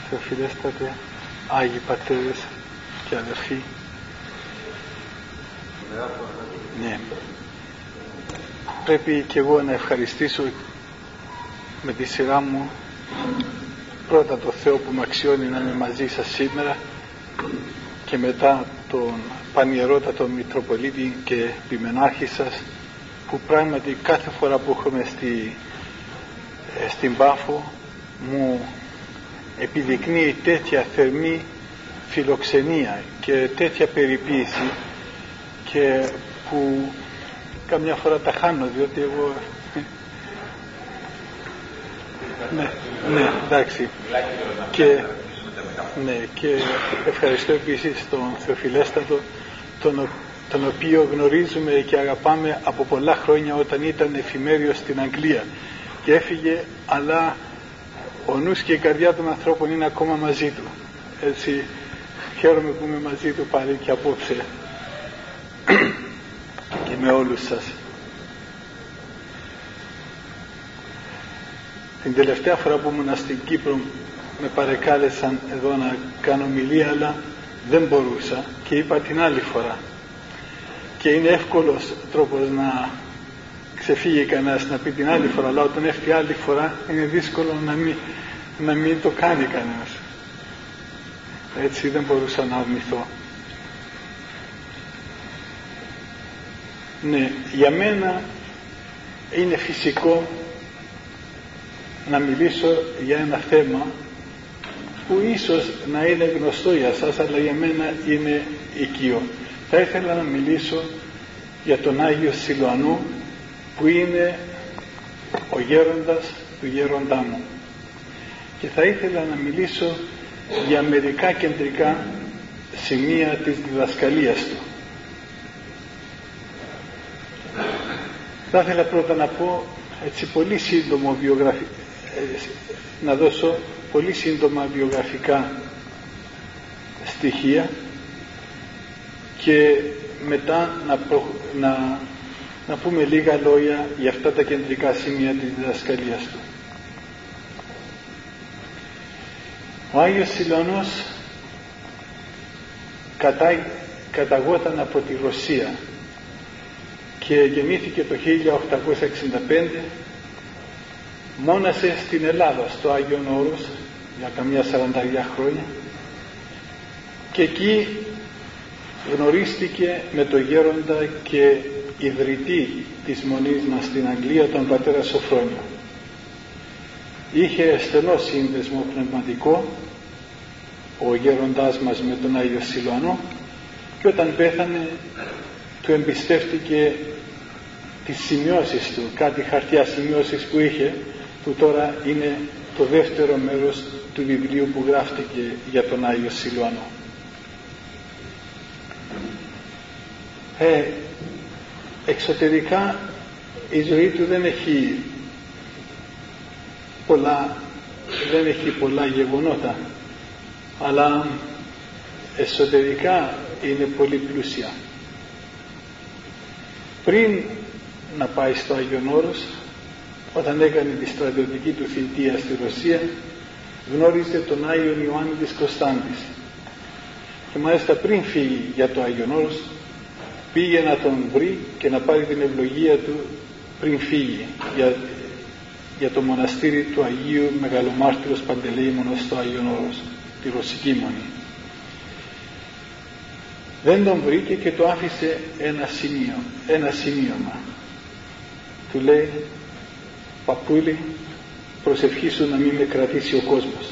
Θεοφιλέστατε, Άγιοι Πατέρες και αδερφοί. Ναι. Πρέπει και εγώ να ευχαριστήσω με τη σειρά μου πρώτα το Θεό που με αξιώνει να είμαι μαζί σας σήμερα και μετά τον Πανιερότατο Μητροπολίτη και Επιμενάρχη σας, που πράγματι κάθε φορά που έχουμε στην Πάφο μου επιδεικνύει τέτοια θερμή φιλοξενία και τέτοια περιποίηση, και που καμιά φορά τα χάνω, διότι εγώ ναι, εντάξει, και ευχαριστώ επίσης τον Θεοφιλέστατο, τον οποίο γνωρίζουμε και αγαπάμε από πολλά χρόνια, όταν ήταν εφημέριος στην Αγγλία και έφυγε, αλλά ο νους και η καρδιά των ανθρώπων είναι ακόμα μαζί του. Έτσι χαίρομαι που είμαι μαζί του πάλι και απόψε και με όλους σας. Την τελευταία φορά που ήμουν στην Κύπρο με παρεκάλεσαν εδώ να κάνω ομιλία, αλλά δεν μπορούσα και είπα την άλλη φορά, και είναι εύκολος τρόπος να ξεφύγει κανένας να πει την άλλη φορά, αλλά όταν έρθει άλλη φορά είναι δύσκολο να μην το κάνει κανένας. Έτσι δεν μπορούσα να αρνηθώ. Ναι, για μένα είναι φυσικό να μιλήσω για ένα θέμα που ίσως να είναι γνωστό για σας, αλλά για μένα είναι οικείο. Θα ήθελα να μιλήσω για τον Άγιο Σιλουανό, που είναι ο γέροντας του γέροντά μου, και θα ήθελα να μιλήσω για μερικά κεντρικά σημεία της διδασκαλίας του. Θα ήθελα πρώτα να πω έτσι πολύ σύντομο να δώσω πολύ σύντομα βιογραφικά στοιχεία, και μετά να πούμε λίγα λόγια για αυτά τα κεντρικά σημεία της διδασκαλίας του. Ο Άγιος Σιλουανός καταγόταν από τη Ρωσία και γεννήθηκε το 1865. Μόνασε στην Ελλάδα, στο Άγιον Όρος, για καμιά 40 χρόνια, και εκεί γνωρίστηκε με το γέροντα και ιδρυτή της Μονής μας στην Αγγλία, τον πατέρα Σοφρόνιο. Είχε στενό σύνδεσμο πνευματικό ο γέροντάς μας με τον Άγιο Σιλουανό, και όταν πέθανε του εμπιστεύτηκε τις σημειώσεις του, κάτι χαρτιά σημειώσεις που είχε, που τώρα είναι το δεύτερο μέρος του βιβλίου που γράφτηκε για τον Άγιο Σιλουανό. Εξωτερικά η ζωή του δεν έχει πολλά γεγονότα, αλλά εσωτερικά είναι πολύ πλούσια. Πριν να πάει στο Άγιον Όρος, όταν έκανε τη στρατιωτική του θητεία στη Ρωσία, γνώριζε τον Άγιον Ιωάννη της Κωνσταντης, και μάλιστα πριν φύγει για το Άγιον Όρος πήγε να τον βρει και να πάρει την ευλογία του πριν φύγει για το μοναστήρι του Αγίου Μεγαλομάρτυρος Παντελεήμονος στο Άγιον Όρος, τη Ρωσική Μονή. Δεν τον βρήκε και το άφησε ένα σημείωμα. Του λέει: «Παππούλη, προσευχήσου να μην με κρατήσει ο κόσμος».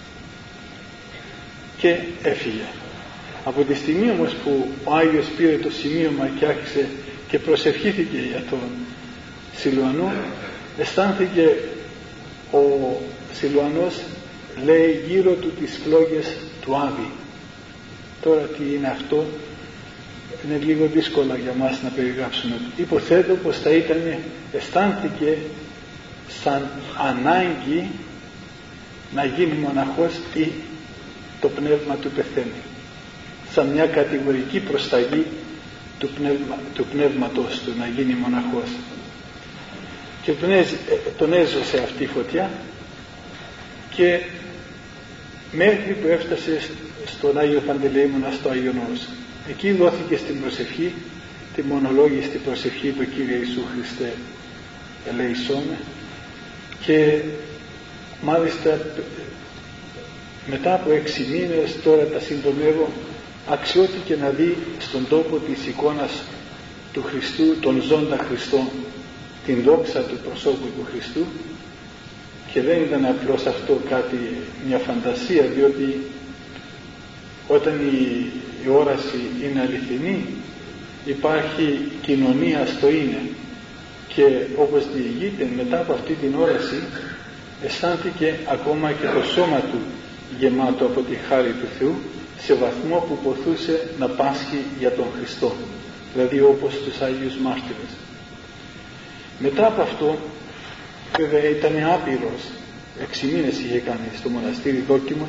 Και έφυγε. Από τη στιγμή όμως που ο Άγιος πήρε το σημείωμα και άρχισε και προσευχήθηκε για τον Σιλουανό, αισθάνθηκε ο Σιλουανός, λέει, γύρω του τις φλόγες του Άβη. Τώρα τι είναι αυτό, είναι λίγο δύσκολο για μας να περιγράψουμε. Υποθέτω πως θα ήταν, αισθάνθηκε σαν ανάγκη να γίνει μοναχός ή το πνεύμα του πεθαίνει, σαν μια κατηγορική προσταγή του πνεύματος του να γίνει μοναχός, και τον έζωσε αυτή η φωτιά, και μέχρι που έφτασε στον Άγιο Παντελεήμονα στο Άγιον Όρος. Εκεί δόθηκε στην προσευχή, τη μονολόγιστη προσευχή του Κύριε Ιησού Χριστέ ελεησόμε, και μάλιστα μετά από 6 μήνες, τώρα τα συντομεύω, αξιώθηκε να δει στον τόπο της εικόνας του Χριστού, των ζώντα Χριστών, την δόξα του προσώπου του Χριστού, και δεν ήταν απλώς αυτό κάτι, μια φαντασία, διότι όταν η όραση είναι αληθινή υπάρχει κοινωνία στο είναι, και όπως διηγείται, μετά από αυτή την όραση αισθάνθηκε ακόμα και το σώμα του γεμάτο από τη χάρη του Θεού, σε βαθμό που ποθούσε να πάσχει για τον Χριστό, δηλαδή όπως τους Άγιους Μάρτυρες. Μετά από αυτό, βέβαια ήταν άπειρος, 6 μήνες είχε κάνει στο μοναστήρι δόκιμος,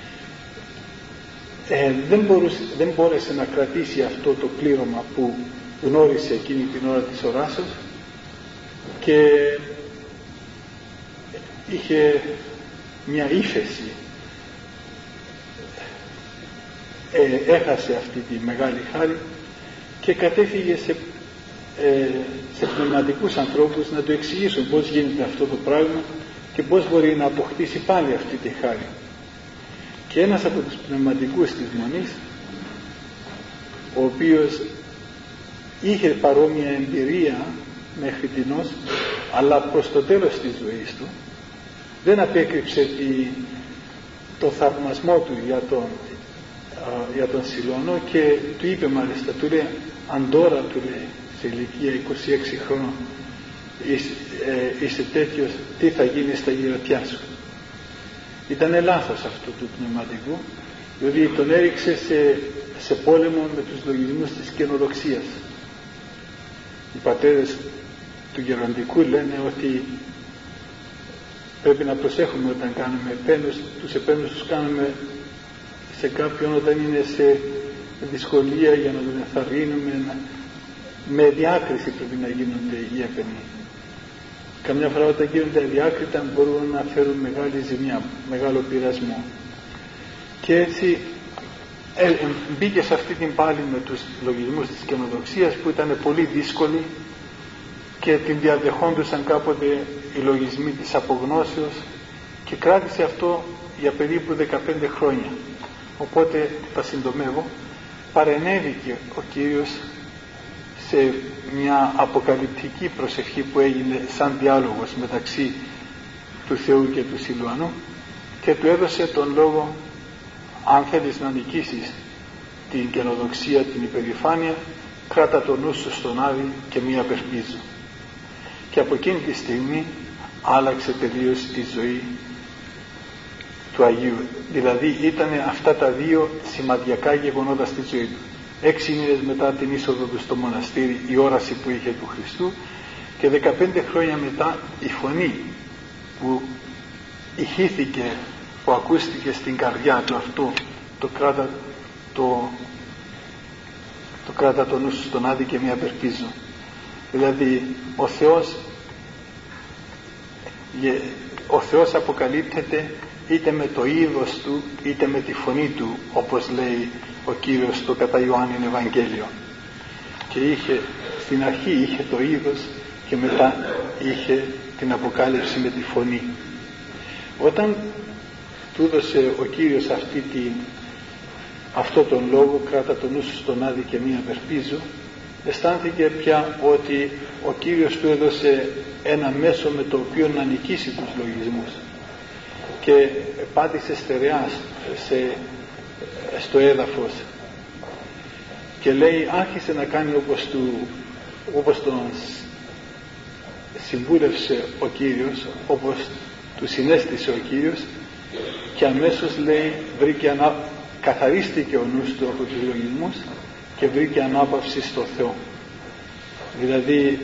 δεν μπόρεσε να κρατήσει αυτό το πλήρωμα που γνώρισε εκείνη την ώρα της οράσεως, και είχε μια ύφεση, έχασε αυτή τη μεγάλη χάρη και κατέφυγε σε πνευματικούς ανθρώπους να του εξηγήσουν πώς γίνεται αυτό το πράγμα και πώς μπορεί να αποκτήσει πάλι αυτή τη χάρη. Και ένας από τους πνευματικούς της Μονής, ο οποίος είχε παρόμοια εμπειρία μέχρι τινός, αλλά προς το τέλος της ζωής του δεν απέκρυψε το θαυμασμό του για τον Σιλουανό, και του είπε μάλιστα, του λέει, αν τώρα, του λέει, σε ηλικία 26 χρόνων είσαι τέτοιος, τι θα γίνει στα γυρατιά σου. Ήταν λάθος αυτό του πνευματικού, διότι τον έριξε σε πόλεμο με τους λογισμούς της καινοδοξίας. Οι πατέρες του γεροντικού λένε ότι πρέπει να προσέχουμε όταν κάνουμε επένους, τους επένους τους κάνουμε σε κάποιον όταν είναι σε δυσκολία, για να τον ενθαρρύνουμε, με διάκριση πρέπει να γίνονται οι έπαινοι. Καμιά φορά όταν γίνονται αδιάκριτα μπορούν να φέρουν μεγάλη ζημιά, μεγάλο πειρασμό. Και έτσι μπήκε σε αυτή την πάλη με τους λογισμούς της καινοδοξίας, που ήταν πολύ δύσκολοι και την διαδεχόντουσαν κάποτε οι λογισμοί της απογνώσεως, και κράτησε αυτό για περίπου 15 χρόνια. Οπότε, τα συντομεύω, παρενέβηκε ο Κύριος σε μια αποκαλυπτική προσευχή που έγινε σαν διάλογος μεταξύ του Θεού και του Σιλουανού, και του έδωσε τον λόγο, αν θέλεις να νικήσεις την καινοδοξία, την υπερηφάνεια, κράτα το νου σου στον Άδη και μη απερπίζω. Και από εκείνη τη στιγμή άλλαξε τελείως η ζωή του Αγίου. Δηλαδή ήταν αυτά τα δύο σημαδιακά γεγονότα στη ζωή του. 6 μήνες μετά την είσοδο του στο μοναστήρι, η όραση που είχε του Χριστού, και 15 χρόνια μετά η φωνή που ηχήθηκε, που ακούστηκε στην καρδιά του, αυτό το κράτα το νου σου στον Άδη και μη απερπίζω. Δηλαδή ο Θεός αποκαλύπτεται είτε με το είδος του είτε με τη φωνή του, όπως λέει ο Κύριος στο κατά Ιωάννην Ευαγγέλιο. Και στην αρχή είχε το είδος και μετά είχε την αποκάλυψη με τη φωνή. Όταν του έδωσε ο Κύριος αυτό τον λόγο, κράτα το νου σου στον Άδη και μη απερπίζω, αισθάνθηκε πια ότι ο Κύριος του έδωσε ένα μέσο με το οποίο να νικήσει τους λογισμούς, και πάτησε στερεά στο έδαφος, και λέει, άρχισε να κάνει όπως τον συμβούλευσε ο Κύριος, όπως του συνέστησε ο Κύριος, και αμέσως, λέει, καθαρίστηκε ο νους του από τους λογισμούς και βρήκε ανάπαυση στο Θεό. Δηλαδή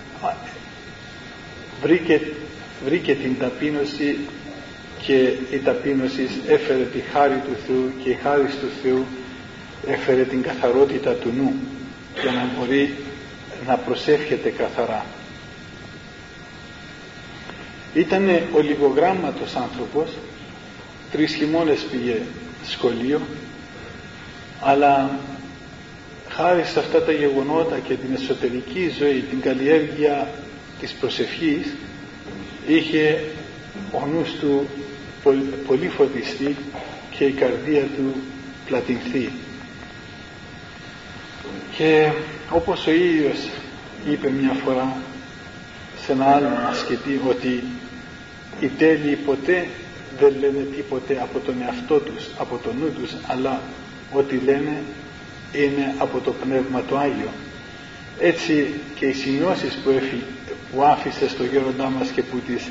βρήκε την ταπείνωση, και η ταπείνωση έφερε τη χάρη του Θεού, και η χάρη του Θεού έφερε την καθαρότητα του νου, για να μπορεί να προσεύχεται καθαρά. Ήταν ο λιγογράμματος άνθρωπος, 3 χειμώνες πήγε σχολείο, αλλά χάρη σε αυτά τα γεγονότα και την εσωτερική ζωή, την καλλιέργεια της προσευχής, είχε ο νους του πολύ φωτιστεί και η καρδία του πλατινθεί. Και όπως ο ίδιος είπε μια φορά σε ένα άλλο ασκητή, ότι οι τέλειοι ποτέ δεν λένε τίποτε από τον εαυτό τους, από το νου τους, αλλά ό,τι λένε είναι από το Πνεύμα το Άγιο. Έτσι και οι σημειώσεις που άφησε στο γέροντά μας και που τις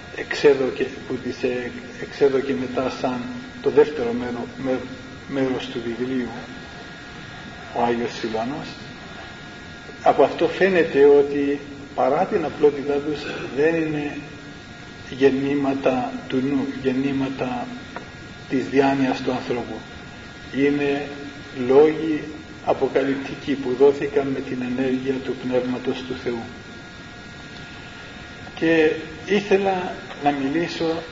εξέδωκε μετά σαν το δεύτερο μέρος του βιβλίου ο Άγιος Σιλουανός, από αυτό φαίνεται ότι παρά την απλότητά τους δεν είναι γεννήματα του νου, γεννήματα της διάνοιας του ανθρώπου. Είναι λόγοι αποκαλυπτικοί που δόθηκαν με την ενέργεια του Πνεύματος του Θεού. Και ήθελα να μιλήσω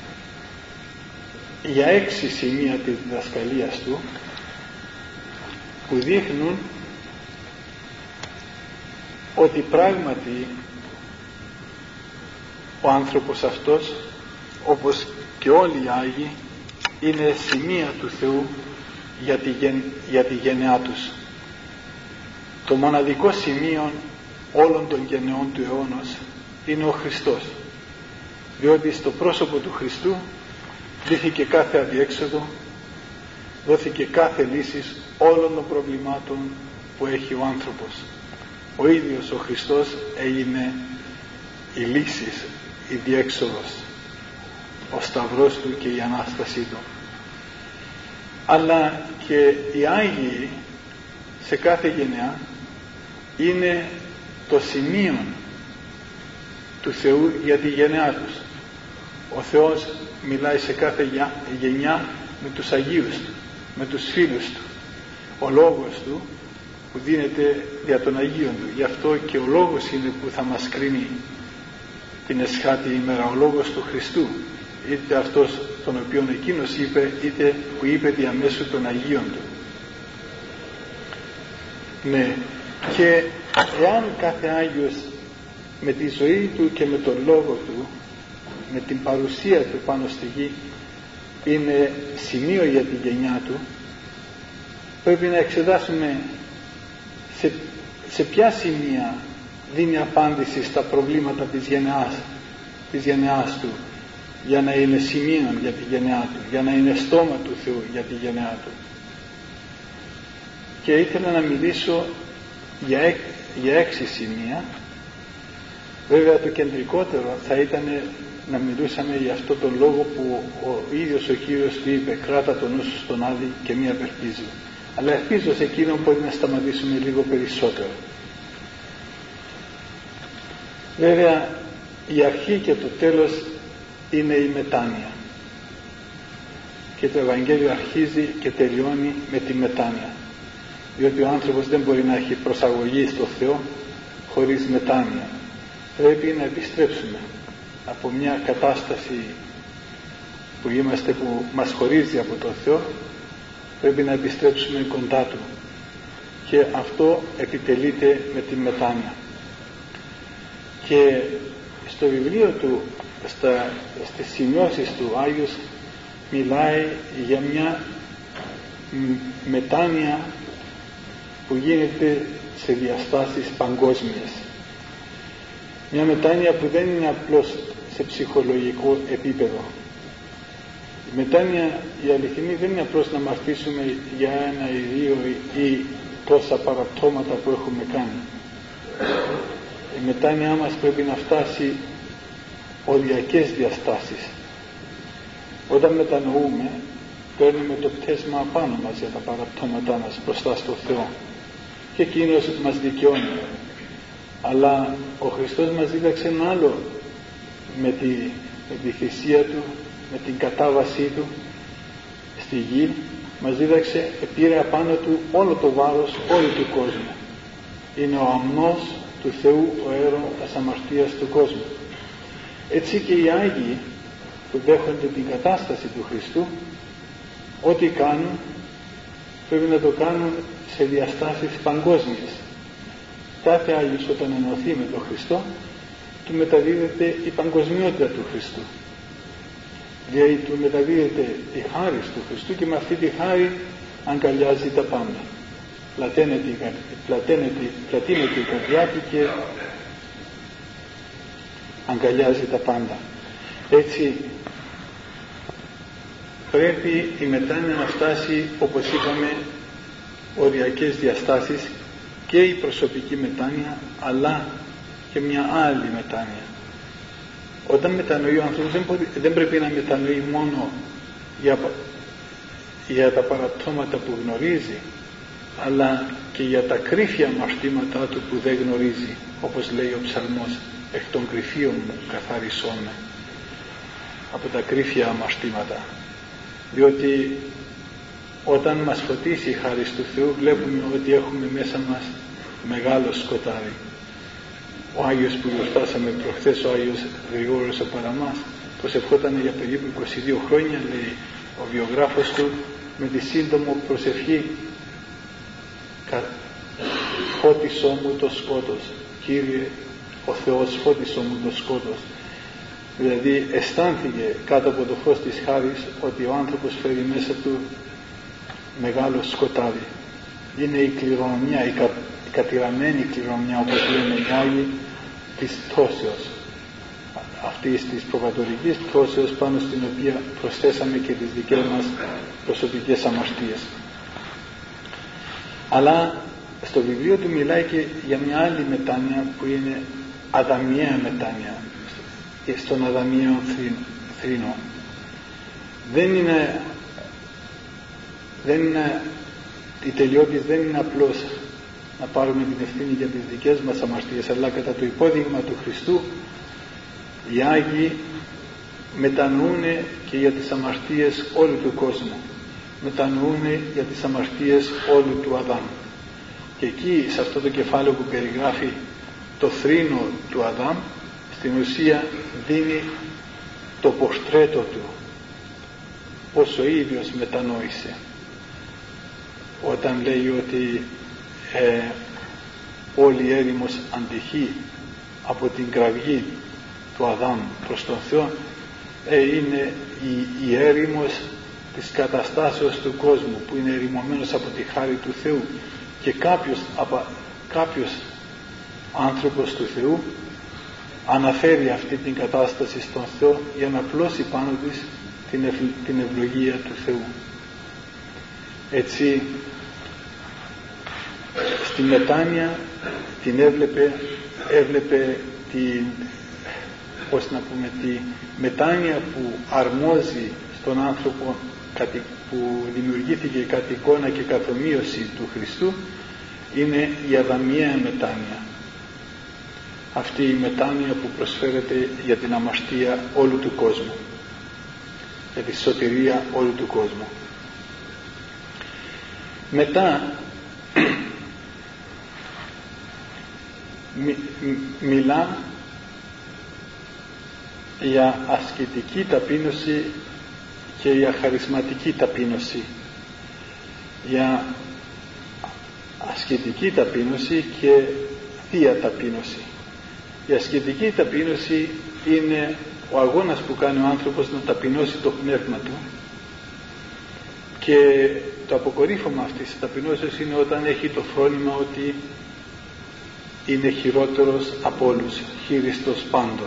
για 6 σημεία της διδασκαλίας του που δείχνουν ότι πράγματι ο άνθρωπος αυτός, όπως και όλοι οι Άγιοι, είναι σημεία του Θεού για τη γενεά τους. Το μοναδικό σημείο όλων των γενεών του αιώνος είναι ο Χριστός, διότι στο πρόσωπο του Χριστού λύθηκε κάθε αδιέξοδο, δόθηκε κάθε λύση όλων των προβλημάτων που έχει ο άνθρωπος. Ο ίδιος ο Χριστός έγινε η λύση, η διέξοδος, ο σταυρός του και η Ανάστασή του. Αλλά και οι Άγιοι σε κάθε γενιά είναι το σημείο του Θεού για τη γενιά τους. Ο Θεός μιλάει σε κάθε γενιά με τους Αγίους του, με τους φίλους του. Ο λόγος του που δίνεται δια των Αγίων του. Γι' αυτό και ο λόγος είναι που θα μας κρίνει την εσχάτη ημέρα, ο λόγος του Χριστού, είτε αυτός τον οποίον εκείνος είπε, είτε που είπε διαμέσου των Αγίων του. Ναι, και εάν κάθε Άγιος με τη ζωή του και με τον λόγο του, με την παρουσία του πάνω στη γη, είναι σημείο για τη γενιά του, πρέπει να εξετάσουμε σε ποια σημεία δίνει απάντηση στα προβλήματα της γενεάς του, για να είναι σημείο για τη γενεά του, για να είναι στόμα του Θεού για τη γενεά του. Και ήθελα να μιλήσω για 6 σημεία. Βέβαια το κεντρικότερο θα ήταν να μιλούσαμε για αυτό τον λόγο που ο ίδιος ο Κύριος του είπε, κράτα τον νου σου στον Άδη και μη απελπίζω. Αλλά ελπίζω σε εκείνον μπορεί να σταματήσουμε λίγο περισσότερο. Βέβαια η αρχή και το τέλος είναι η μετάνοια, και το Ευαγγέλιο αρχίζει και τελειώνει με τη μετάνοια, διότι ο άνθρωπος δεν μπορεί να έχει προσαγωγή στο Θεό χωρίς μετάνοια. Πρέπει να επιστρέψουμε από μια κατάσταση που είμαστε, που μας χωρίζει από τον Θεό, πρέπει να επιστρέψουμε κοντά Του, και αυτό επιτελείται με τη μετάνοια. Και στο βιβλίο του, στις σημειώσεις του, Άγιος μιλάει για μια μετάνοια που γίνεται σε διαστάσεις παγκόσμιες. Μια μετάνοια που δεν είναι απλώς σε ψυχολογικό επίπεδο. Η μετάνοια, η αληθινή, δεν είναι απλώς να μαρτυρήσουμε για 1 ή 2 ή τόσα παραπτώματα που έχουμε κάνει. Η μετάνοια μας πρέπει να φτάσει οριακές διαστάσεις. Όταν μετανοούμε, παίρνουμε το πτέσμα απάνω μας για τα παραπτώματά μας μπροστά στο Θεό, και εκείνος μας δικαιώνει. Αλλά ο Χριστός μας δίδαξε ένα άλλο, με τη θυσία Του, με την κατάβασή Του στη γη, μας δίδαξε, πήρε απάνω Του όλο το βάρος όλου του κόσμου. Είναι ο αμνός του Θεού, ο έρωτας αμαρτίας του κόσμου. Έτσι και οι Άγιοι που δέχονται την κατάσταση του Χριστού, ό,τι κάνουν πρέπει να το κάνουν σε διαστάσεις παγκόσμιες. Κάθε Άγιος όταν ενωθεί με τον Χριστό, του μεταδίδεται η παγκοσμιότητα του Χριστού. Δηλαδή του μεταδίδεται η χάρη του Χριστού και με αυτή τη χάρη αγκαλιάζει τα πάντα. Πλατείνεται η καρδιά του και αγκαλιάζει τα πάντα. Έτσι πρέπει η μετάνοια να φτάσει, όπως είπαμε, οριακές διαστάσεις, και η προσωπική μετάνοια αλλά και μια άλλη μετάνοια. Όταν μετανοεί ο άνθρωπος δεν πρέπει να μετανοεί μόνο για τα παραπτώματα που γνωρίζει, αλλά και για τα κρύφια αμαρτήματά του που δεν γνωρίζει, όπως λέει ο ψαλμός, εκ των κρυφίων μου καθάρισόν με, από τα κρύφια αμαρτήματα. Διότι όταν μας φωτίσει η χάρις του Θεού, βλέπουμε ότι έχουμε μέσα μας μεγάλο σκοτάδι. Ο Άγιος που γιορτάσαμε προχθές, ο Άγιος Γρηγόριος ο Παραμάς, προσευχόταν για περίπου 22 χρόνια, λέει ο βιογράφος του, με τη σύντομο προσευχή, φώτισό μου το σκότος, Κύριε ο Θεός, φώτισό μου το σκότος. Δηλαδή αισθάνθηκε κάτω από το φως της χάρης ότι ο άνθρωπος φέρει μέσα του μεγάλο σκοτάδι. Είναι η κληρονομιά, η κατηραμένη κληρονομιά, όπως λένε οι Άγιοι, της πτώσεως, αυτής της προβατορικής πτώσεως, πάνω στην οποία προσθέσαμε και τις δικές μας προσωπικές αμαρτίες. Αλλά στο βιβλίο του μιλάει και για μια άλλη μετάνοια που είναι αδαμιαία μετάνοια, στον αδαμιαίο θρήνο. Δεν είναι η τελειότης, δεν είναι απλώς να πάρουμε την ευθύνη για τις δικές μας αμαρτίες, αλλά κατά το υπόδειγμα του Χριστού οι Άγιοι μετανοούν και για τις αμαρτίες όλου του κόσμου, μετανοούν για τις αμαρτίες όλου του Αδάμ. Και εκεί, σε αυτό το κεφάλαιο που περιγράφει το θρήνο του Αδάμ, στην ουσία δίνει το πορτρέτο του, πως ο ίδιος μετανόησε όταν λέει ότι όλη η έρημος αντυχεί από την κραυγή του Αδάμ προς τον Θεό, είναι η έρημος της καταστάσεως του κόσμου, που είναι ερημωμένος από τη χάρη του Θεού, και κάποιος άνθρωπος του Θεού αναφέρει αυτή την κατάσταση στον Θεό για να πλώσει πάνω της την ευλογία του Θεού. Έτσι στη μετάνοια την έβλεπε τη μετάνοια που αρμόζει στον άνθρωπο, που δημιουργήθηκε κατ' εικόνα και κατ' ομοίωση του Χριστού, είναι η αδαμιαία μετάνοια. Αυτή η μετάνοια που προσφέρεται για την αμαρτία όλου του κόσμου, για τη σωτηρία όλου του κόσμου. Μετά μιλά για ασκητική ταπείνωση και για χαρισματική ταπείνωση. Για ασκητική ταπείνωση και θεία ταπείνωση. Η ασκητική ταπείνωση είναι ο αγώνας που κάνει ο άνθρωπος να ταπεινώσει το πνεύμα του, και το αποκορύφωμα αυτής της ταπεινώσεως είναι όταν έχει το φρόνημα ότι είναι χειρότερος από όλους, χείριστος πάντων.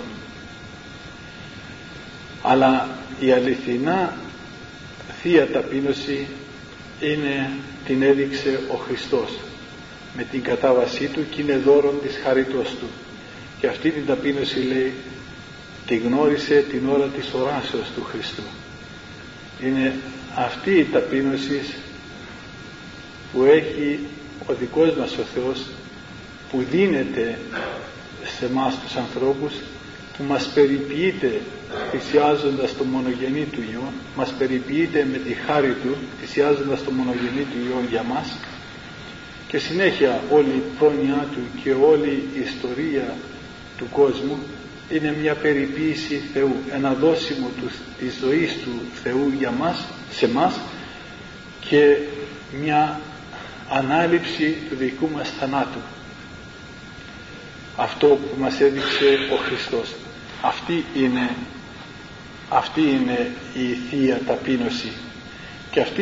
Αλλά η αληθινά θεία ταπείνωση την έδειξε ο Χριστός με την κατάβασή του, και είναι δώρον της χαριτός του. Και αυτή την ταπείνωση, λέει, τη γνώρισε την ώρα της οράσεως του Χριστού. Είναι αυτή η ταπείνωση που έχει ο δικός μας ο Θεός, που δίνεται σε εμάς τους ανθρώπους, που μας περιποιείται θυσιάζοντας το μονογενή του Υιό, μας περιποιείται με τη χάρη του θυσιάζοντας το μονογενή του Υιό για μας, και συνέχεια όλη η πρόνοιά του και όλη η ιστορία του κόσμου είναι μια περιποίηση Θεού, ένα δώσιμο της ζωής του Θεού για μας, σε μας, και μια ανάληψη του δικού μας θανάτου. Αυτό που μας έδειξε ο Χριστός. Αυτή είναι η Θεία Ταπείνωση. Και αυτή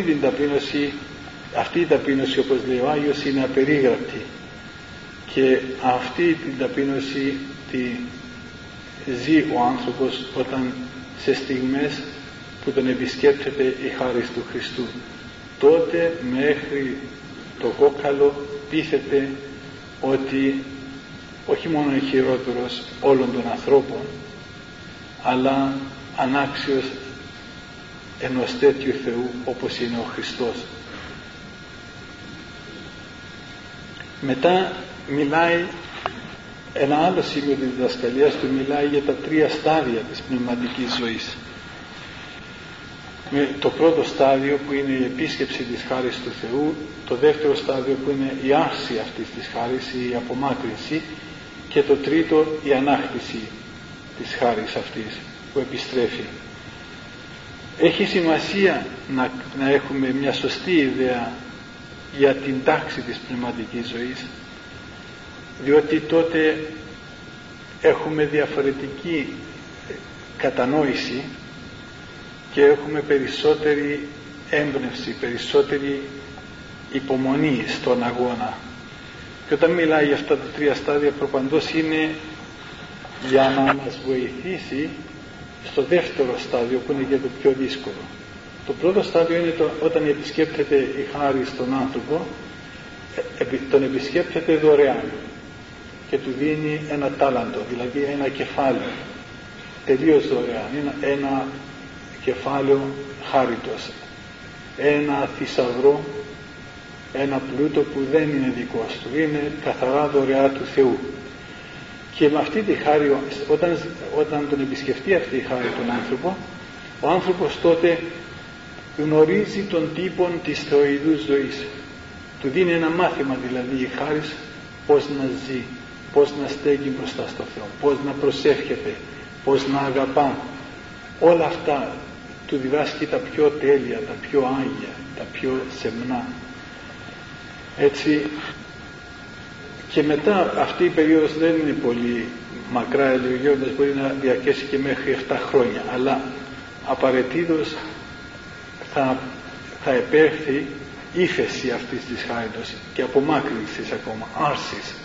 η ταπείνωση, όπως λέει ο Άγιος, είναι απερίγραπτη. Και αυτή την ταπείνωση τη ζει ο άνθρωπος όταν σε στιγμές που τον επισκέπτεται η χάρις του Χριστού. Τότε μέχρι το κόκκαλο πείθεται ότι όχι μόνο είναι χειρότερος όλων των ανθρώπων, αλλά ανάξιος ενός τέτοιου Θεού όπως είναι ο Χριστός. Μετά μιλάει, ένα άλλο σημείο της διδασκαλίας του μιλάει για τα 3 στάδια της πνευματικής ζωής. Με το πρώτο στάδιο που είναι η επίσκεψη της χάρης του Θεού, το δεύτερο στάδιο που είναι η άρση αυτής της χάρης, η απομάκρυνση, και το τρίτο η ανάκτηση της χάρης αυτής που επιστρέφει. Έχει σημασία να έχουμε μια σωστή ιδέα για την τάξη της πνευματικής ζωής, διότι τότε έχουμε διαφορετική κατανόηση και έχουμε περισσότερη έμπνευση, περισσότερη υπομονή στον αγώνα. Και όταν μιλάει για αυτά τα 3 στάδια, προπαντός είναι για να μας βοηθήσει στο δεύτερο στάδιο που είναι και το πιο δύσκολο. Το πρώτο στάδιο είναι όταν επισκέπτεται η χάρη στον άνθρωπο, τον επισκέπτεται δωρεάν και του δίνει ένα τάλαντο, δηλαδή ένα κεφάλαιο, τελείως δωρεάν, ένα κεφάλαιο χάριτος, ένα θησαυρό, ένα πλούτο που δεν είναι δικός του, είναι καθαρά δωρεά του Θεού. Και με αυτή τη χάρη, όταν τον επισκεφτεί αυτή η χάρη τον άνθρωπο, ο άνθρωπος τότε γνωρίζει τον τύπο της θεοειδούς ζωής. Του δίνει ένα μάθημα δηλαδή η χάρις πώς να ζει, πώς να στέκει μπροστά στο Θεό, πώς να προσεύχεται, πώς να αγαπά. Όλα αυτά του διδάσκει τα πιο τέλεια, τα πιο άγια, τα πιο σεμνά. Έτσι, και μετά αυτή η περίοδος δεν είναι πολύ μακρά, ελεγγύοντας, μπορεί να διαρκέσει και μέχρι 7 χρόνια, αλλά απαραίτητος θα επέρθει ύφεση αυτής της χάριτος και απομάκρυνσης ακόμα, άρσης.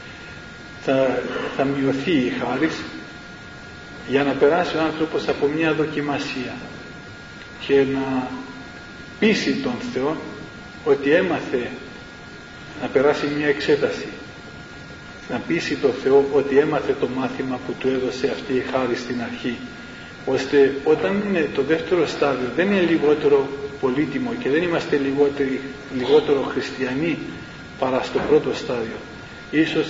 Θα μειωθεί η χάρις για να περάσει ο άνθρωπος από μια δοκιμασία και να πείσει τον Θεό ότι έμαθε, να περάσει μια εξέταση, να πείσει τον Θεό ότι έμαθε το μάθημα που του έδωσε αυτή η χάρη στην αρχή, ώστε όταν είναι το δεύτερο στάδιο δεν είναι λιγότερο πολύτιμο και δεν είμαστε λιγότερο χριστιανοί παρά στο πρώτο στάδιο. Ίσως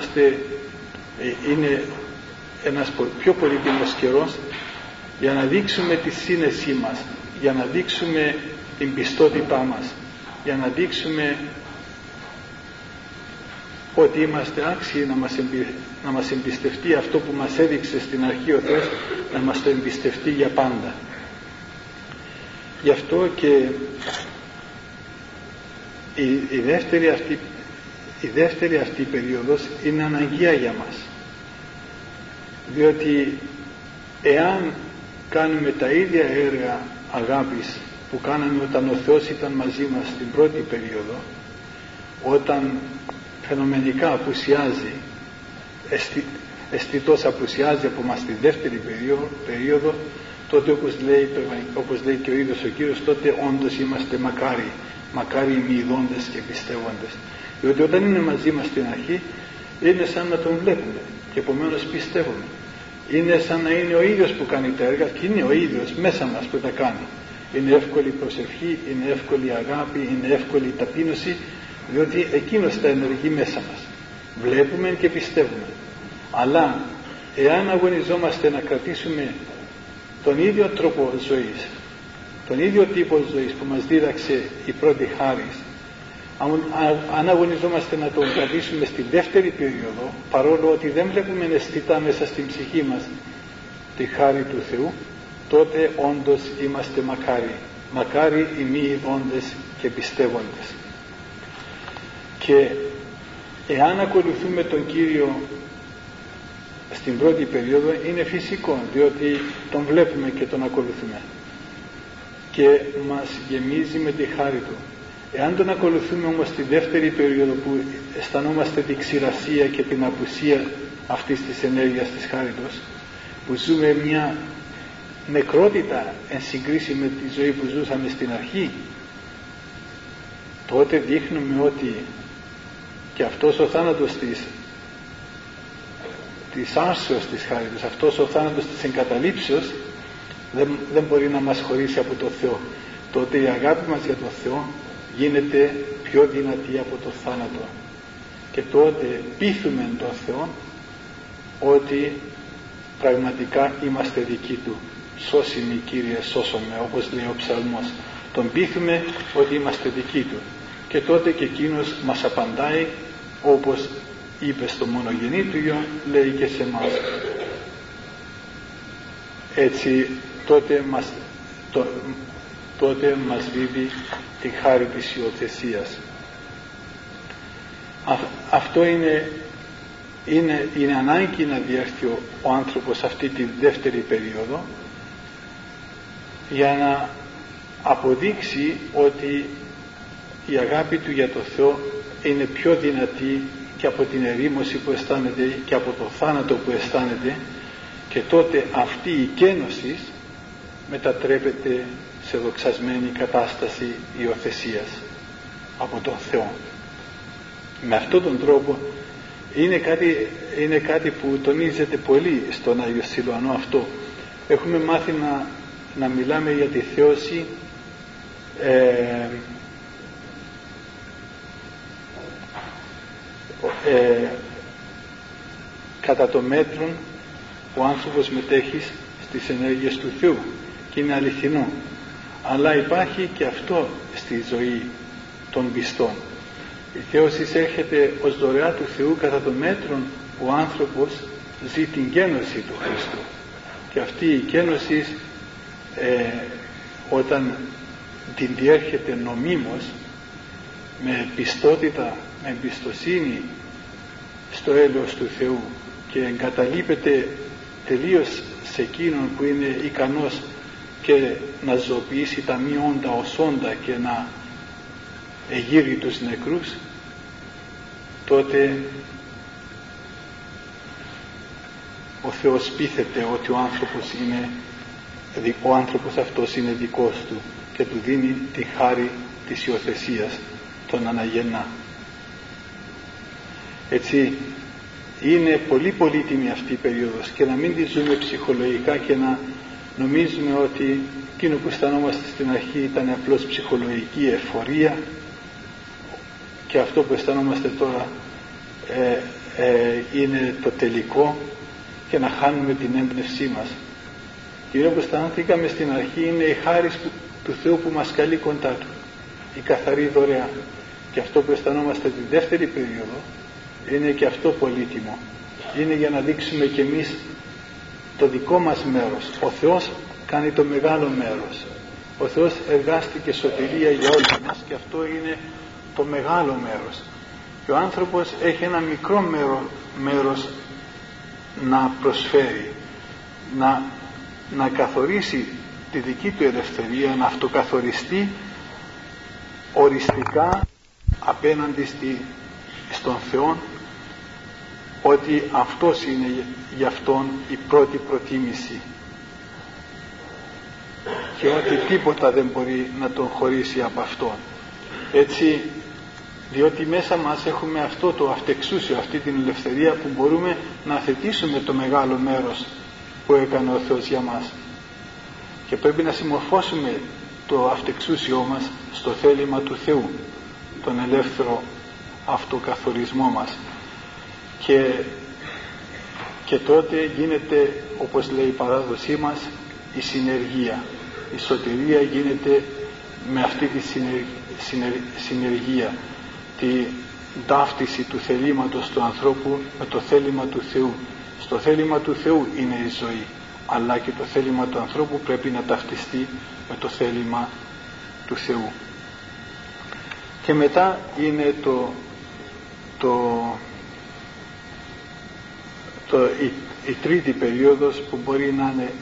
είναι ένας πιο πολύτιμος καιρός για να δείξουμε τη σύνεσή μας, για να δείξουμε την πιστότητά μας, για να δείξουμε ότι είμαστε άξιοι να μας εμπιστευτεί αυτό που μας έδειξε στην αρχή ο Θεός, να μας το εμπιστευτεί για πάντα. Γι' αυτό και η δεύτερη αυτή περίοδος είναι αναγκαία για μας, διότι εάν κάνουμε τα ίδια έργα αγάπης που κάναμε όταν ο Θεός ήταν μαζί μας στην πρώτη περίοδο, όταν φαινομενικά απουσιάζει, αισθητός απουσιάζει από μας στη δεύτερη περίοδο, τότε όπως λέει και ο ίδιος ο Κύριος, τότε όντως είμαστε μακάρι οι μηδόντες και πιστεύοντες. Διότι όταν είναι μαζί μας στην αρχή είναι σαν να τον βλέπουμε και επομένως πιστεύουμε. Είναι σαν να είναι ο ίδιος που κάνει τα έργα και είναι ο ίδιος μέσα μας που τα κάνει. Είναι εύκολη προσευχή, είναι εύκολη αγάπη, είναι εύκολη ταπείνωση, διότι εκείνος τα ενεργεί μέσα μας. Βλέπουμε και πιστεύουμε. Αλλά εάν αγωνιζόμαστε να κρατήσουμε τον ίδιο τρόπο ζωής, τον ίδιο τύπο ζωής που μας δίδαξε η πρώτη χάρις, αν αγωνιζόμαστε να τον κρατήσουμε στη δεύτερη περίοδο, παρόλο ότι δεν βλέπουμε αισθητά μέσα στην ψυχή μας τη χάρη του Θεού, τότε όντως είμαστε μακάρι. Μακάρι οι μη ειδώντες και πιστεύοντες. Και εάν ακολουθούμε τον Κύριο στην πρώτη περίοδο, είναι φυσικό, διότι τον βλέπουμε και τον ακολουθούμε και μας γεμίζει με τη χάρη του. Εάν τον ακολουθούμε όμως στη δεύτερη περίοδο, που αισθανόμαστε την ξηρασία και την απουσία αυτής της ενέργειας της χάριτος, που ζούμε μια νεκρότητα εν συγκρίση με τη ζωή που ζούσαμε στην αρχή, τότε δείχνουμε ότι και αυτός ο θάνατος της άρσεως της χάριτος, αυτός ο θάνατος της εγκαταλείψεως δεν μπορεί να μας χωρίσει από το Θεό. Τότε η αγάπη μας για το Θεό γίνεται πιο δυνατή από το θάνατο, και τότε πείθουμε τον Θεό ότι πραγματικά είμαστε δικοί Του. Σώσι με Κύριε, σώσον με, όπως λέει ο ψαλμός. Τον πείθουμε ότι είμαστε δικοί Του, και τότε και Εκείνος μας απαντάει, όπως είπε στο μονογενή Του Υιό, λέει και σε εμάς. Έτσι τότε μας δίδει τη χάρη της υιοθεσίας. Αυτό είναι ανάγκη να διέρθει ο άνθρωπος αυτή τη δεύτερη περίοδο, για να αποδείξει ότι η αγάπη του για το Θεό είναι πιο δυνατή και από την ερήμωση που αισθάνεται και από το θάνατο που αισθάνεται, και τότε αυτή η κένωση μετατρέπεται σε δοξασμένη κατάσταση υιοθεσίας από τον Θεό. Με αυτόν τον τρόπο είναι κάτι που τονίζεται πολύ στον Άγιο Σιλουανό αυτό. Έχουμε μάθει να μιλάμε για τη θεώση κατά το μέτρο ο άνθρωπος μετέχει στις ενέργειες του Θεού, και είναι αληθινό. Αλλά υπάρχει και αυτό στη ζωή των πιστών. Η θέωση έρχεται ως δωρεά του Θεού κατά το μέτρο που ο άνθρωπος ζει την γένωση του Χριστού, και αυτή η γένωση όταν την διέρχεται νομίμως, με πιστότητα, με εμπιστοσύνη στο έλεος του Θεού, και εγκαταλείπεται τελείως σε εκείνον που είναι ικανός και να ζωοποιήσει τα μη όντα ως όντα και να εγείρει τους νεκρούς, τότε ο Θεός πείθεται ότι ο άνθρωπος αυτός είναι δικός του, και του δίνει τη χάρη της υιοθεσίας, τον αναγεννά. Έτσι είναι πολύ πολύτιμη αυτή η περίοδος, και να μην τη ζούμε ψυχολογικά και να νομίζουμε ότι εκείνο που αισθανόμαστε στην αρχή ήταν απλώς ψυχολογική εφορία, και αυτό που αισθανόμαστε τώρα είναι το τελικό, και να χάνουμε την έμπνευσή μας. Εκείνο που αισθανθήκαμε στην αρχή είναι η χάρη του Θεού που μας καλεί κοντά Του, η καθαρή δωρεά. Και αυτό που αισθανόμαστε τη δεύτερη περίοδο είναι και αυτό πολύτιμο. Είναι για να δείξουμε κι εμείς το δικό μας μέρος. Ο Θεός κάνει το μεγάλο μέρος. Ο Θεός εργάστηκε σωτηρία για όλους μας, και αυτό είναι το μεγάλο μέρος. Και ο άνθρωπος έχει ένα μικρό μέρος να προσφέρει, να καθορίσει τη δική του ελευθερία, να αυτοκαθοριστεί οριστικά απέναντι στον Θεό, ότι αυτός είναι για αυτόν η πρώτη προτίμηση, και ότι τίποτα δεν μπορεί να τον χωρίσει από αυτόν. Έτσι, διότι μέσα μας έχουμε αυτό το αυτεξούσιο, αυτή την ελευθερία, που μπορούμε να θετήσουμε το μεγάλο μέρος που έκανε ο Θεός για μας, και πρέπει να συμμορφώσουμε το αυτεξούσιό μας στο θέλημα του Θεού, τον ελεύθερο αυτοκαθορισμό μας, και τότε γίνεται, όπως λέει η παράδοσή μας, η συνεργία. Η σωτηρία γίνεται με αυτή τη συνεργία, την ταύτιση του θελήματος του ανθρώπου με το θέλημα του Θεού. Στο θέλημα του Θεού είναι η ζωή, αλλά και το θέλημα του ανθρώπου πρέπει να ταυτιστεί με το θέλημα του Θεού. Και μετά είναι η τρίτη περίοδος, που μπορεί να είναι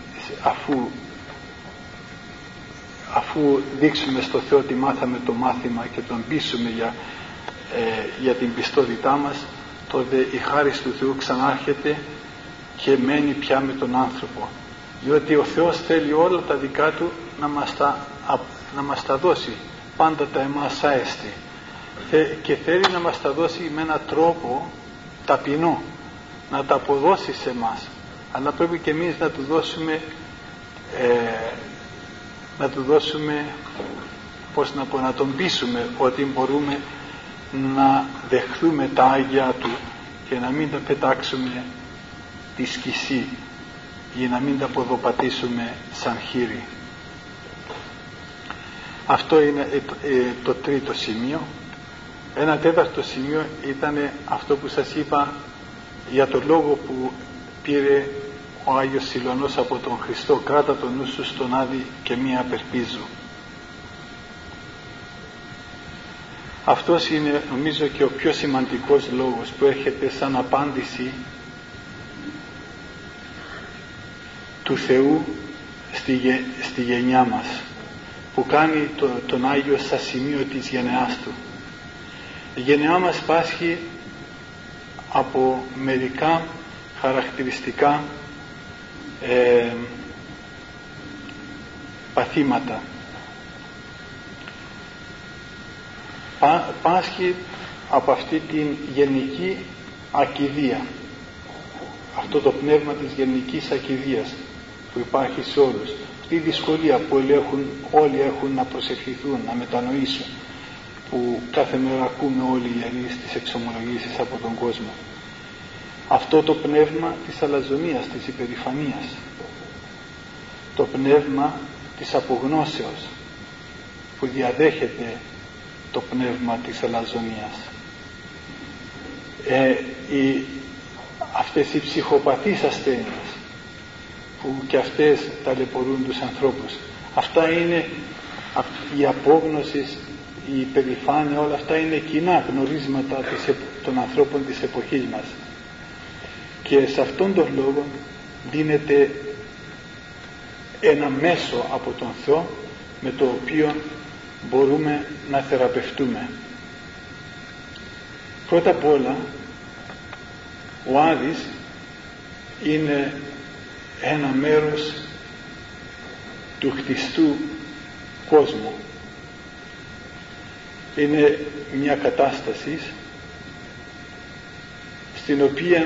αφού δείξουμε στο Θεό ότι μάθαμε το μάθημα και τον πείσουμε για την πιστότητά μας, τότε η χάρις του Θεού ξανάρχεται και μένει πια με τον άνθρωπο, διότι ο Θεός θέλει όλα τα δικά Του να μας τα δώσει, πάντα τα εμάς άεστη, και θέλει να μας τα δώσει με έναν τρόπο ταπεινό, να τα αποδώσει σε εμάς, αλλά πρέπει και εμείς να του δώσουμε να τον πείσουμε ότι μπορούμε να δεχθούμε τα Άγια Του και να μην τα πετάξουμε τη σκισή ή να μην τα ποδοπατήσουμε σαν χείρι. Αυτό είναι το τρίτο σημείο. Ένα τέταρτο σημείο ήταν αυτό που σας είπα για το λόγο που πήρε ο Άγιος Σιλουανός από τον Χριστό: κράτα το νου σου στον Άδη και μία απελπίζου. Αυτός είναι, νομίζω, και ο πιο σημαντικός λόγος που έρχεται σαν απάντηση του Θεού στη γενιά μας, που κάνει τον Άγιο σαν σημείο της γενεάς Του. Η γενεά μας πάσχει από μερικά χαρακτηριστικά παθήματα. Πάσχει από αυτή την γενική ακηδία, αυτό το πνεύμα της γενικής ακηδίας που υπάρχει σε όλους, αυτή η δυσκολία που όλοι έχουν να προσευχηθούν, να μετανοήσουν, που κάθε μέρα ακούμε όλοι οι ιερείς τις εξομολογήσεις από τον κόσμο. Αυτό το πνεύμα της αλαζονίας, της υπερηφανίας, το πνεύμα της απογνώσεως που διαδέχεται το πνεύμα της αλαζονίας, αυτές οι ψυχοπαθείς ασθένειες που και αυτές ταλαιπωρούν τους ανθρώπους, αυτά είναι η απόγνωση, η υπερηφάνεια, όλα αυτά είναι κοινά γνωρίσματα των ανθρώπων της εποχής μας, και σε αυτόν τον λόγο δίνεται ένα μέσο από τον Θεό με το οποίο μπορούμε να θεραπευτούμε. Πρώτα απ' όλα, ο Άδης είναι ένα μέρος του χτιστού κόσμου. Είναι μια κατάσταση στην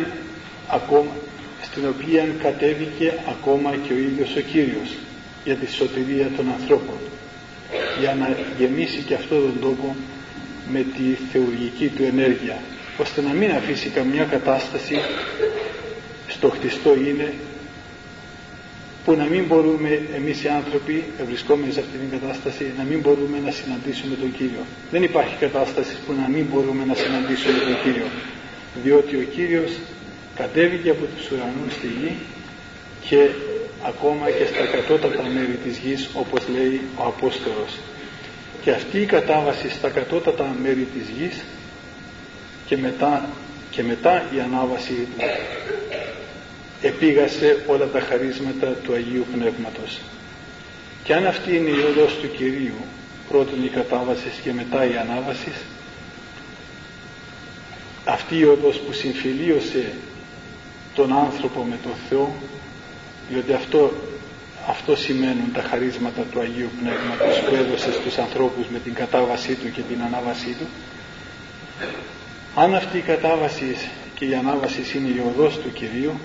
οποία κατέβηκε ακόμα και ο ίδιος ο Κύριος για τη σωτηρία των ανθρώπων, για να γεμίσει και αυτόν τον τόπο με τη θεουργική του ενέργεια, ώστε να μην αφήσει καμιά κατάσταση στο χτιστό είναι που να μην μπορούμε εμείς οι άνθρωποι, βρισκόμενοι σε αυτή την κατάσταση, να μην μπορούμε να συναντήσουμε τον Κύριο. Δεν υπάρχει κατάσταση που να μην μπορούμε να συναντήσουμε τον Κύριο, διότι ο Κύριος κατέβηκε από τους ουρανούς στη γη και ακόμα και στα κατώτατα μέρη της γης, όπως λέει ο Απόστολος. Και αυτή η κατάβαση στα κατώτατα μέρη της γης και μετά η ανάβαση του επήγασε όλα τα χαρίσματα του Αγίου Πνεύματος. Και αν αυτή είναι η οδός του Κυρίου, πρώτον η κατάβαση και μετά η ανάβαση, αυτή η οδός που συμφιλίωσε τον άνθρωπο με τον Θεό, διότι αυτό σημαίνουν τα χαρίσματα του Αγίου Πνεύματος που έδωσε στους ανθρώπους με την κατάβασή του και την ανάβασή του. Αν αυτή η κατάβαση και η ανάβαση είναι η οδός του Κυρίου,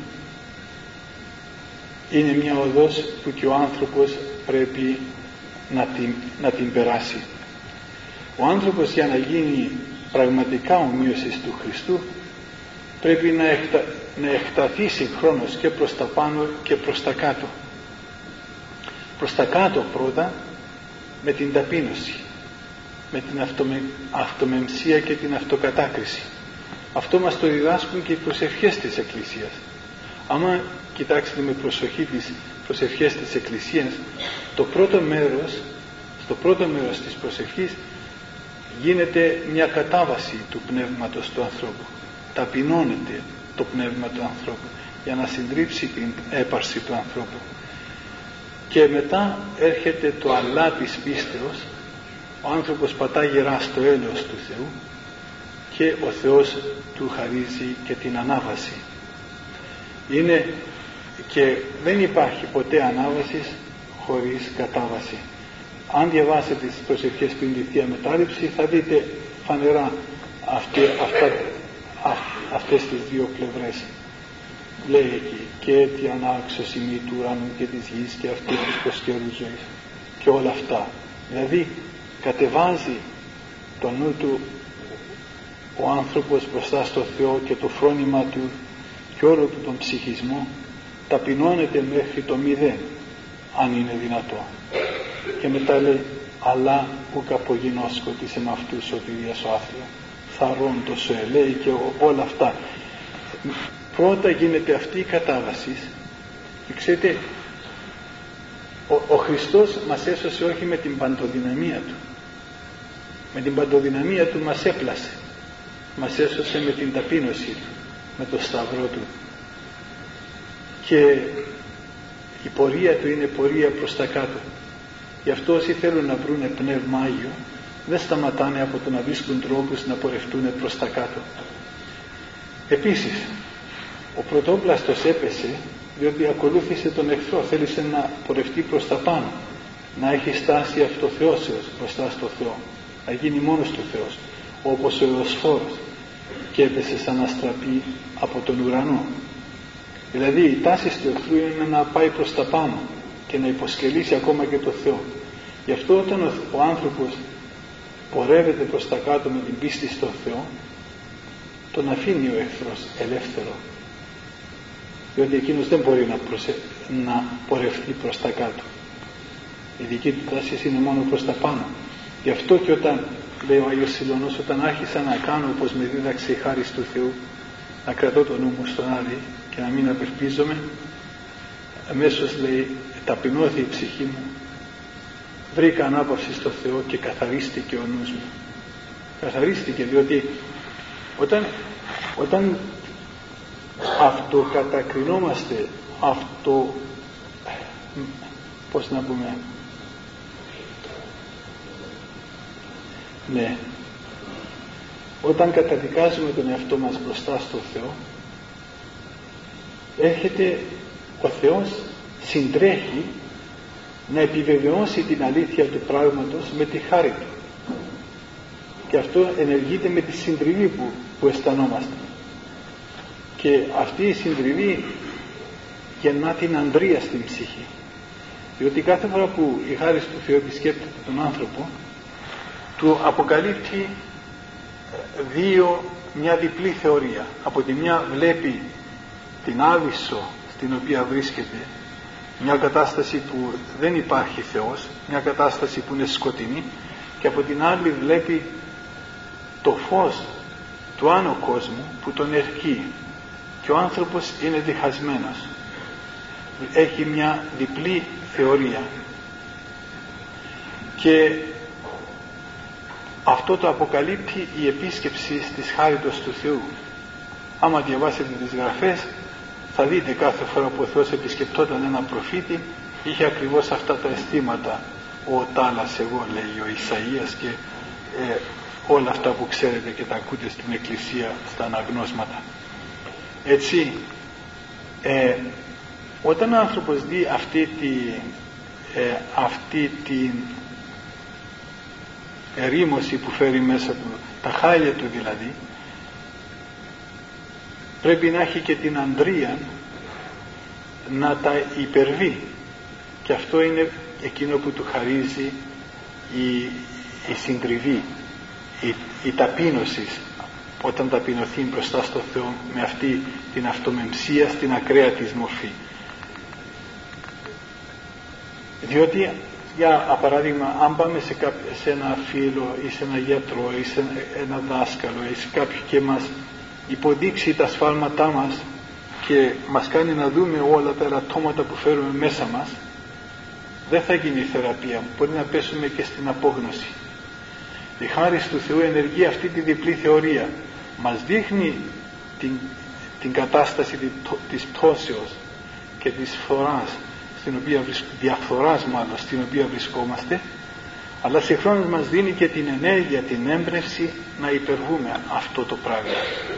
είναι μια οδός που και ο άνθρωπος πρέπει να την περάσει. Ο άνθρωπος, για να γίνει πραγματικά ομοίωσης του Χριστού, πρέπει να εκταθεί συγχρόνως και προς τα πάνω και προς τα κάτω. Προς τα κάτω πρώτα με την ταπείνωση, με την αυτομεμψία και την αυτοκατάκριση. Αυτό μας το διδάσκουν και οι προσευχές της Εκκλησίας. Άμα κοιτάξετε με προσοχή τις προσευχές της Εκκλησίας, στο πρώτο μέρος της προσευχής γίνεται μια κατάβαση του πνεύματος του ανθρώπου. Ταπεινώνεται το πνεύμα του ανθρώπου για να συντρίψει την έπαρση του ανθρώπου. Και μετά έρχεται το αλλά της πίστεως. Ο άνθρωπος πατά γερά στο έλεος του Θεού και ο Θεός του χαρίζει και την ανάβαση. Είναι και δεν υπάρχει ποτέ ανάβαση χωρίς κατάβαση. Αν διαβάσετε τις προσευχές πριν τη Θεία Μετάληψη θα δείτε φανερά αυτές τις δύο πλευρές. Λέει εκεί και τη ανάξωση του ουρανού και της γης και αυτή της προσκαιρούς ζωής και όλα αυτά. Δηλαδή κατεβάζει το νου του ο άνθρωπος μπροστά στο Θεό και το φρόνημα του και όλο του τον ψυχισμό ταπεινώνεται μέχρι το μηδέν, αν είναι δυνατό. Και μετά λέει αλλά ουκ απογινώσκω της εμαυτού σωτηρίας ο άθλιο θαρών το σου λέει και όλα αυτά. Πρώτα γίνεται αυτή η κατάβαση και ξέρετε ο Χριστός μας έσωσε όχι με την παντοδυναμία του. Με την παντοδυναμία του μας έπλασε. Μας έσωσε με την ταπείνωσή του, με το σταυρό του. Και η πορεία του είναι πορεία προς τα κάτω. Γι' αυτό όσοι θέλουν να βρούνε πνεύμα Άγιο δεν σταματάνε από το να βρίσκουν τρόπους να πορευτούν προς τα κάτω. Επίσης ο πρωτόπλαστος έπεσε διότι ακολούθησε τον εχθρό, θέλησε να πορευτεί προς τα πάνω, να έχει στάση αυτοθεώσεως μπροστά στο Θεό, να γίνει μόνος του Θεός, όπως ο Εωσφόρος, και έπεσε σαν αστραπή από τον ουρανό. Δηλαδή η τάση του εχθρού είναι να πάει προς τα πάνω και να υποσκελίσει ακόμα και το Θεό. Γι' αυτό όταν ο άνθρωπος πορεύεται προς τα κάτω με την πίστη στο Θεό, τον αφήνει ο εχθρός ελεύθερο, διότι εκείνος δεν μπορεί να πορευτεί προς τα κάτω. Η δική του τάση είναι μόνο προς τα πάνω. Γι' αυτό και όταν λέει ο Άγιος Σιλωνός, όταν άρχισα να κάνω όπως με δίδαξε η χάρις του Θεού, να κρατώ το νου μου στον Άδη και να μην απελπίζομαι, αμέσως λέει ταπεινώθη η ψυχή μου, βρήκα ανάπαυση στο Θεό και καθαρίστηκε ο νους μου. Καθαρίστηκε διότι όταν αυτοκατακρινόμαστε, πώς να πούμε, ναι, όταν καταδικάζουμε τον εαυτό μας μπροστά στο Θεό, έρχεται ο Θεός, συντρέχει να επιβεβαιώσει την αλήθεια του πράγματος με τη χάρη του, και αυτό ενεργείται με τη συντριβή που αισθανόμαστε, και αυτή η συντριβή γεννά την ανδρεία στην ψυχή, διότι κάθε φορά που η χάρις του Θεού επισκέπτεται τον άνθρωπο, του αποκαλύπτει μια διπλή θεωρία. Από τη μια βλέπει την άβυσσο στην οποία βρίσκεται, μια κατάσταση που δεν υπάρχει Θεός, μια κατάσταση που είναι σκοτεινή, και από την άλλη βλέπει το φως του άνω κόσμου που τον ερκεί, και ο άνθρωπος είναι διχασμένος, έχει μια διπλή θεωρία. Και αυτό το αποκαλύπτει η επίσκεψη της χάριτος του Θεού. Άμα διαβάσετε τις γραφές θα δείτε κάθε φορά που ο Θεός επισκεπτόταν έναν προφήτη, είχε ακριβώς αυτά τα αισθήματα. Ο τάλας εγώ, λέει ο Ισαΐας, και όλα αυτά που ξέρετε και τα ακούτε στην Εκκλησία στα αναγνώσματα. Έτσι όταν ο άνθρωπος δει αυτή την ερήμωση που φέρει μέσα του, τα χάλια του δηλαδή, πρέπει να έχει και την ανδρεία να τα υπερβεί, και αυτό είναι εκείνο που του χαρίζει η συντριβή, η ταπείνωση, όταν ταπεινωθεί μπροστά στο Θεό με αυτή την αυτομεμψία στην ακραία της μορφή. Διότι Για παράδειγμα, αν πάμε σε ένα φίλο ή σε ένα γιατρό ή σε ένα δάσκαλο ή σε κάποιον και μας υποδείξει τα σφάλματά μας και μας κάνει να δούμε όλα τα ελαττώματα που φέρουμε μέσα μας, δεν θα γίνει η θεραπεία. Μπορεί να πέσουμε και στην απόγνωση. Η χάρις του Θεού ενεργεί αυτή τη διπλή θεωρία. Μας δείχνει την κατάσταση της πτώσεως και της φθοράς, διαφθοράς μάλλον, στην οποία βρισκόμαστε, αλλά συγχρόνως μας δίνει και την ενέργεια, την έμπνευση να υπερβούμε αυτό το πράγμα.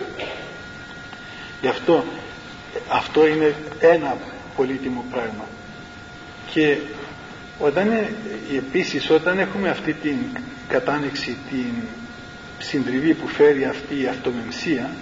Γι' αυτό είναι ένα πολύτιμο πράγμα. Και επίσης όταν έχουμε αυτή την κατάνοιξη, την συντριβή που φέρει αυτή η αυτομεμψία,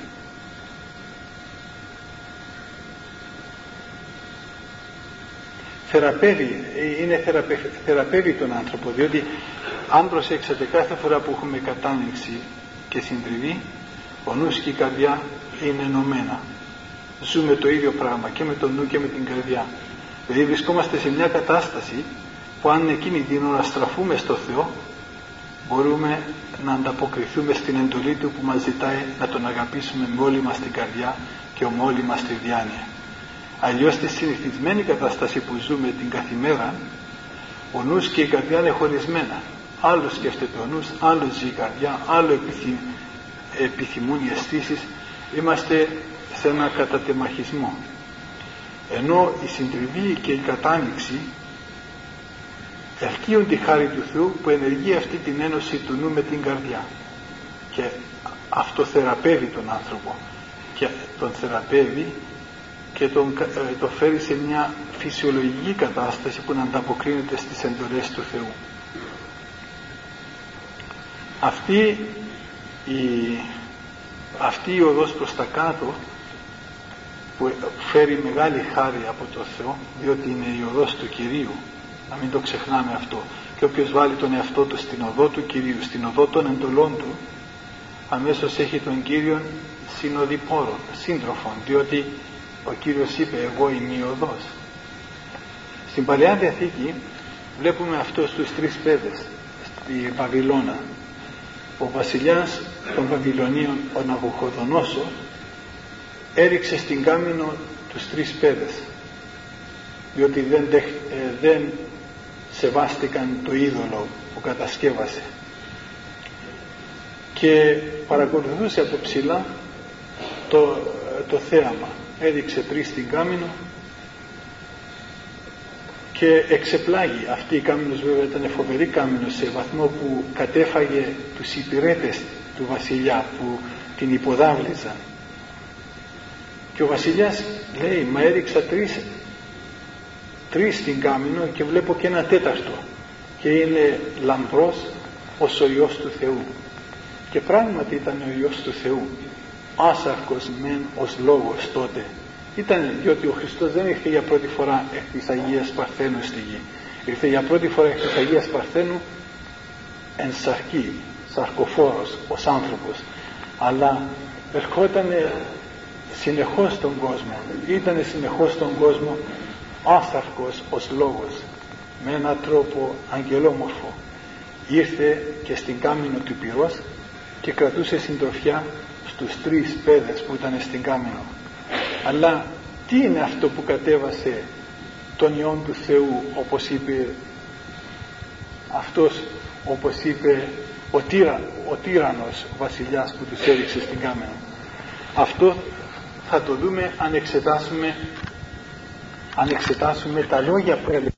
θεραπεύει τον άνθρωπο, διότι αν προσέξετε, κάθε φορά που έχουμε κατάνοιξη και συντριβή, ο νους και η καρδιά είναι ενωμένα. Ζούμε το ίδιο πράγμα και με τον νου και με την καρδιά. Δηλαδή βρισκόμαστε σε μια κατάσταση που αν εκείνη την ώρα στραφούμε στο Θεό, μπορούμε να ανταποκριθούμε στην εντολή Του που μας ζητάει να Τον αγαπήσουμε με όλη μας την καρδιά και με όλη μας τη διάνοια. Αλλιώς στη συνηθισμένη κατάσταση που ζούμε την καθημέρα, ο νους και η καρδιά είναι χωρισμένα. Άλλο σκέφτεται ο νους, άλλο ζει η καρδιά, άλλο επιθυμούν οι αισθήσεις. Είμαστε σε ένα κατατεμαχισμό. Ενώ η συντριβή και η κατάνοιξη ελκύουν τη χάρη του Θεού που ενεργεί αυτή την ένωση του νου με την καρδιά, και αυτό θεραπεύει τον άνθρωπο και τον θεραπεύει και το φέρει σε μια φυσιολογική κατάσταση που να ανταποκρίνεται στις εντολές του Θεού. Αυτή η οδός προς τα κάτω που φέρει μεγάλη χάρη από το Θεό, διότι είναι η οδός του Κυρίου, να μην το ξεχνάμε αυτό, και όποιος βάλει τον εαυτό του στην οδό του Κυρίου, στην οδό των εντολών του, αμέσως έχει τον Κύριον συνοδοιπόρο, σύντροφον, διότι ο Κύριος είπε εγώ είμαι η οδός. Στην Παλαιά Διαθήκη βλέπουμε αυτό στους τρεις παιδες στη Βαβυλώνα. Ο βασιλιάς των Βαβυλωνίων, ο Ναβουχοδονόσορ, έριξε στην Κάμινο τους τρεις παιδες, διότι δεν σεβάστηκαν το είδωλο που κατασκεύασε, και παρακολουθούσε από ψηλά το θέαμα. Έριξε τρεις στην Κάμινο και εξεπλάγει. Αυτή η Κάμινος βέβαια ήταν φοβερή Κάμινος, σε βαθμό που κατέφαγε τους υπηρέτες του βασιλιά που την υποδάβλιζαν. Και ο βασιλιάς λέει, μα έριξα τρεις στην Κάμινο και βλέπω και ένα τέταρτο και είναι λαμπρός ως ο Υιός του Θεού. Και πράγματι ήταν ο Υιός του Θεού, άσαρκος μεν ως λόγος τότε. Ήταν, διότι ο Χριστός δεν ήρθε για πρώτη φορά εκ της Αγίας Παρθένου στη γη. Ήρθε για πρώτη φορά εκ της Αγίας Παρθένου εν σαρκή, σαρκοφόρος, ως άνθρωπος. Αλλά ερχόταν συνεχώς στον κόσμο. Ήταν συνεχώς στον κόσμο άσαρκος ως λόγος, με έναν τρόπο αγγελόμορφο. Ήρθε και στην Κάμινο του Πυρός και κρατούσε συντροφιά στους τρεις παιδες που ήταν στην Κάμινο. Αλλά τι είναι αυτό που κατέβασε τον Υιόν του Θεού, όπως είπε αυτός, όπως είπε ο τύραννος, ο βασιλιάς που τους έριξε στην Κάμινο? Αυτό θα το δούμε αν εξετάσουμε τα λόγια που έλεγε